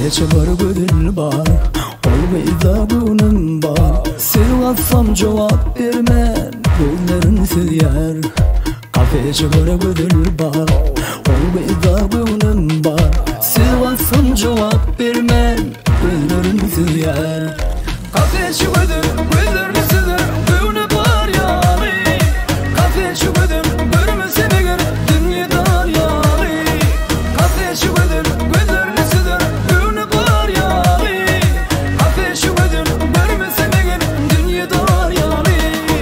çıbar gönül bar, olmayda günüm var. Sevgatsam cevap vermen, gözlerin siyer. Kafe çıbar gönül bar, olmayda günüm var. Sevgatsam cevap vermen, gözlerin siyer. Kafe çıbar gözlerin siyer, gönül var yani. Kafe çıbar görmese ne gör, dünyada yani. Kafe çıbar gözlerin siyer, gönül var yani. Kafe çıbar görmese ne gör, dünyada yani.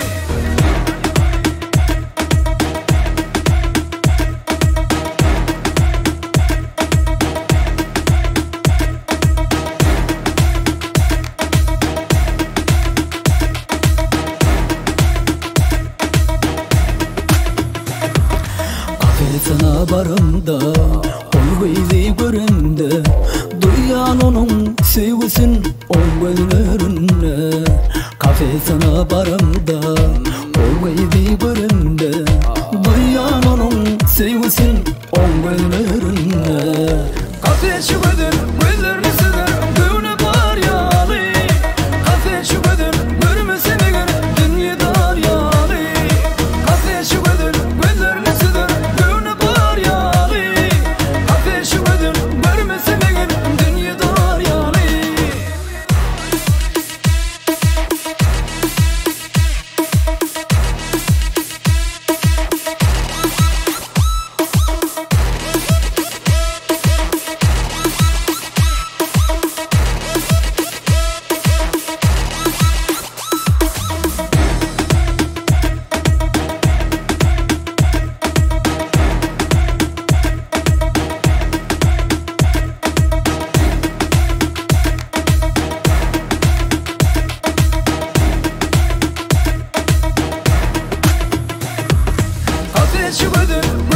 Sana barımda, ol bizi görümde. Duyan onun sevgisin ol gözlerinde. Kafesine barımda, ol bizi görümde. Duyan onun sevgisin ol gözlerinde. Kafesi gödür, gözlerini siler, gönlü var yani. Kafesi gödür, görmesene gör, dünyada yani. Kafesi gödür, gözlerini siler, gönlü var yani. Kafesi gödür, görmesene gör, dünyada yani. Kafesi gödür,